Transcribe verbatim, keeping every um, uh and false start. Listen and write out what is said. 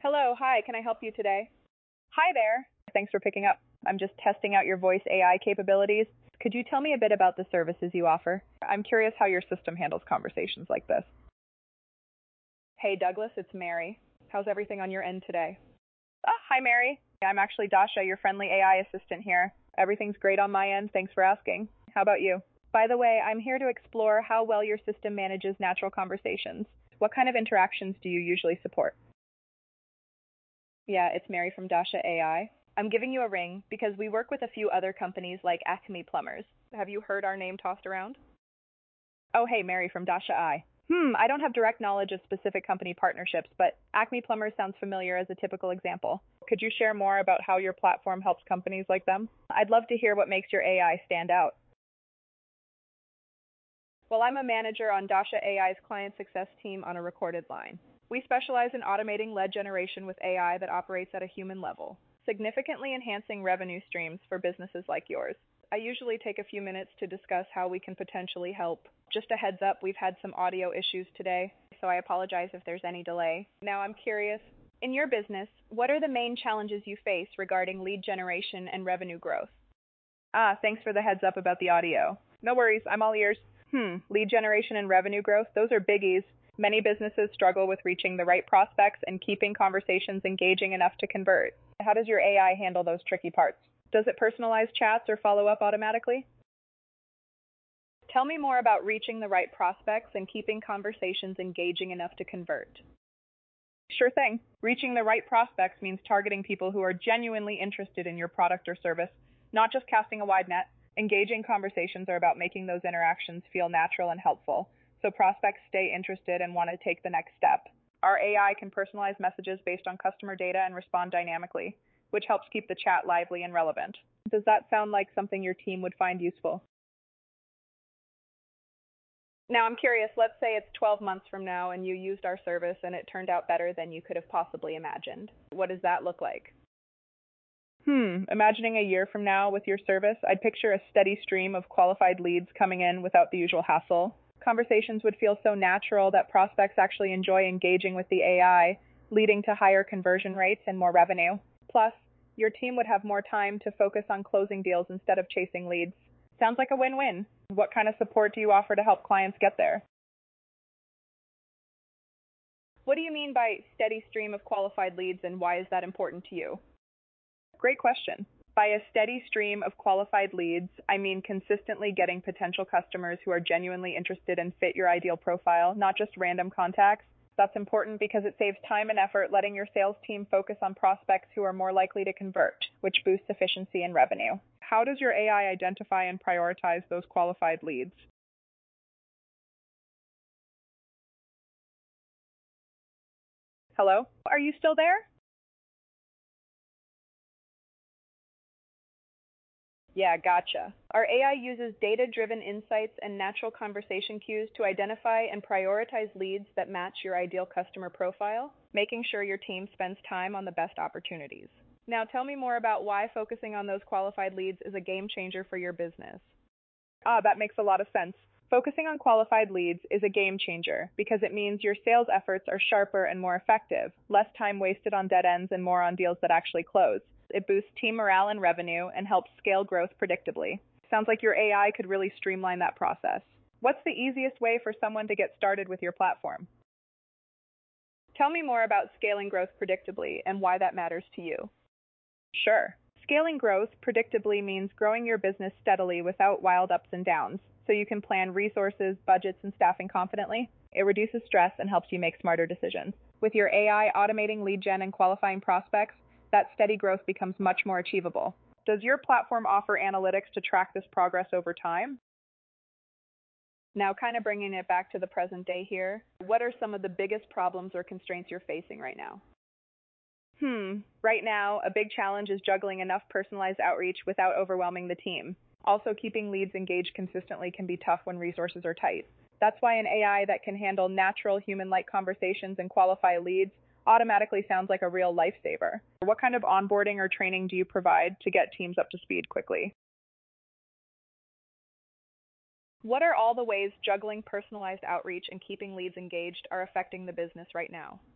Hello, hi, can I help you today? Hi there. Thanks for picking up. I'm just testing out your voice A I capabilities. Could you tell me a bit about the services you offer? I'm curious how your system handles conversations like this. Hey, Douglas, it's Mary. How's everything on your end today? Ah, hi, Mary. I'm actually Dasha, your friendly A I assistant here. Everything's great on my end. Thanks for asking. How about you? By the way, I'm here to explore how well your system manages natural conversations. What kind of interactions do you usually support? Yeah, it's Mary from Dasha A I. I'm giving you a ring because we work with a few other companies like Acme Plumbers. Have you heard our name tossed around? Oh, hey, Mary from Dasha A I. Hmm, I don't have direct knowledge of specific company partnerships, but Acme Plumbers sounds familiar as a typical example. Could you share more about how your platform helps companies like them? I'd love to hear what makes your A I stand out. Well, I'm a manager on Dasha A I's client success team on a recorded line. We specialize in automating lead generation with A I that operates at a human level, significantly enhancing revenue streams for businesses like yours. I usually take a few minutes to discuss how we can potentially help. Just a heads up, we've had some audio issues today, so I apologize if there's any delay. Now I'm curious, in your business, what are the main challenges you face regarding lead generation and revenue growth? Ah, thanks for the heads up about the audio. No worries, I'm all ears. Hmm, lead generation and revenue growth, those are biggies. Many businesses struggle with reaching the right prospects and keeping conversations engaging enough to convert. How does your A I handle those tricky parts? Does it personalize chats or follow up automatically? Tell me more about reaching the right prospects and keeping conversations engaging enough to convert. Sure thing. Reaching the right prospects means targeting people who are genuinely interested in your product or service, not just casting a wide net. Engaging conversations are about making those interactions feel natural and helpful, so prospects stay interested and want to take the next step. Our A I can personalize messages based on customer data and respond dynamically, which helps keep the chat lively and relevant. Does that sound like something your team would find useful? Now I'm curious, let's say it's twelve months from now and you used our service and it turned out better than you could have possibly imagined. What does that look like? Hmm, imagining a year from now with your service, I'd picture a steady stream of qualified leads coming in without the usual hassle. Conversations would feel so natural that prospects actually enjoy engaging with the A I, leading to higher conversion rates and more revenue. Plus, your team would have more time to focus on closing deals instead of chasing leads. Sounds like a win-win. What kind of support do you offer to help clients get there? What do you mean by steady stream of qualified leads and why is that important to you? Great question. By a steady stream of qualified leads, I mean consistently getting potential customers who are genuinely interested and fit your ideal profile, not just random contacts. That's important because it saves time and effort letting your sales team focus on prospects who are more likely to convert, which boosts efficiency and revenue. How does your A I identify and prioritize those qualified leads? Hello? Are you still there? Yeah, gotcha. Our A I uses data-driven insights and natural conversation cues to identify and prioritize leads that match your ideal customer profile, making sure your team spends time on the best opportunities. Now tell me more about why focusing on those qualified leads is a game changer for your business. Ah, that makes a lot of sense. Focusing on qualified leads is a game changer because it means your sales efforts are sharper and more effective, less time wasted on dead ends and more on deals that actually close. It boosts team morale and revenue and helps scale growth predictably. Sounds like your A I could really streamline that process. What's the easiest way for someone to get started with your platform? Tell me more about scaling growth predictably and why that matters to you. Sure. Scaling growth predictably means growing your business steadily without wild ups and downs, so you can plan resources, budgets, and staffing confidently. It reduces stress and helps you make smarter decisions. With your A I automating lead gen and qualifying prospects, that steady growth becomes much more achievable. Does your platform offer analytics to track this progress over time? Now, kind of bringing it back to the present day here, what are some of the biggest problems or constraints you're facing right now? Hmm, right now, a big challenge is juggling enough personalized outreach without overwhelming the team. Also, keeping leads engaged consistently can be tough when resources are tight. That's why an A I that can handle natural human-like conversations and qualify leads automatically sounds like a real lifesaver. What kind of onboarding or training do you provide to get teams up to speed quickly? What are all the ways juggling personalized outreach and keeping leads engaged are affecting the business right now?